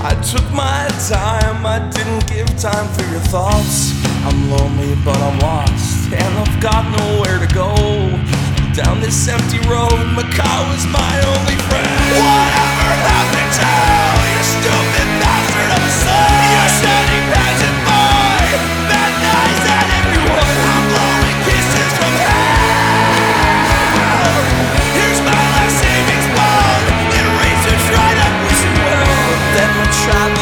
I took my time, I didn't give time for your thoughts. I'm lonely but I'm lost, and I've got nowhere to go. Down this empty road, Macau is my only friend. Whatever happened to you stupid bastard of a son? You're standing passing by, bad nights at everyone. I'm blowing kisses from hell. Here's my last savings bond. It races right up wishing well. Then we're traveling